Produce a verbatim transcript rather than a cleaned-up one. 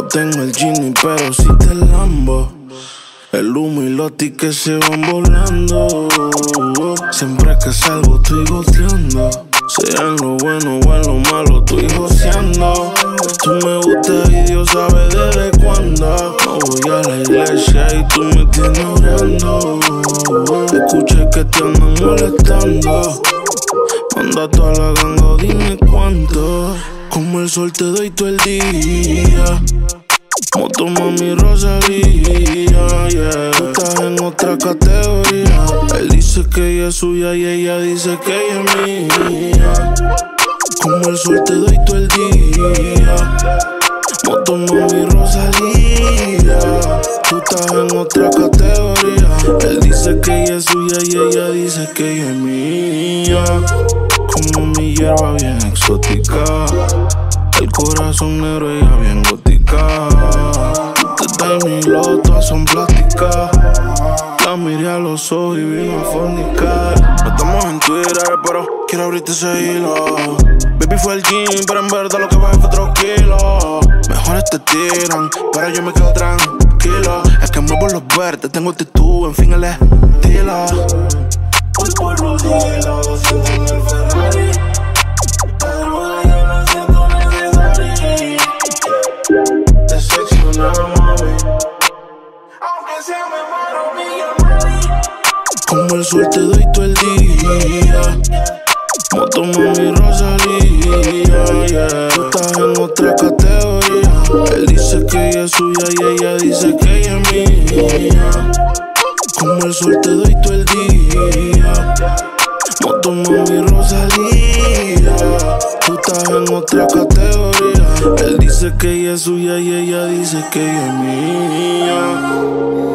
tengo el Gini, pero si te lambo. El humo y los tickets se van volando. Siempre que salgo estoy goteando. Sea en lo bueno o en lo malo estoy goceando. Tú me gustas y Dios sabe desde cuándo. No voy a la iglesia y tú me tienes orando. Escuché que te andan molestando. Manda toda la ganga, dime cuánto. Como el sol te doy todo el día. Moto, mami, Rosalía, yeah. Tú estás en otra categoría. Él dice que ella es suya y ella dice que ella es mía. Como el sol te doy todo el día. Moto, mami, Rosalía. Tú estás en otra categoría. Él dice que ella es suya y ella dice que ella es mía. Como mi hierba bien exótica. El corazón negro, ella bien gótica. Tú te mi loto, todas son plásticas. La miré a los ojos y vino a fornicar. No estamos en Twitter, pero quiero abrirte ese hilo. Baby fue al gym, pero en verdad lo que bajé fue otro kilo. Mejores te tiran, pero yo me quedo tranquilo. Es que muevo los verdes, tengo actitud, en fin el estilo. Hoy por los hilos, siento en el Ferrari. La droga ya la siento necesaria. Te seccionaba, mami. Aunque sea me muero millonario. Como el sol te doy todo el día. Moto, mami, Rosalía, yeah. Tú estás en otra categoría. Él dice que ella es suya y ella dice que ella es mía. Como el sol te doy todo el día. Moto, mami, Rosalía. Tú estás en otra categoría. Él dice que ella es suya y ella dice que ella es mía.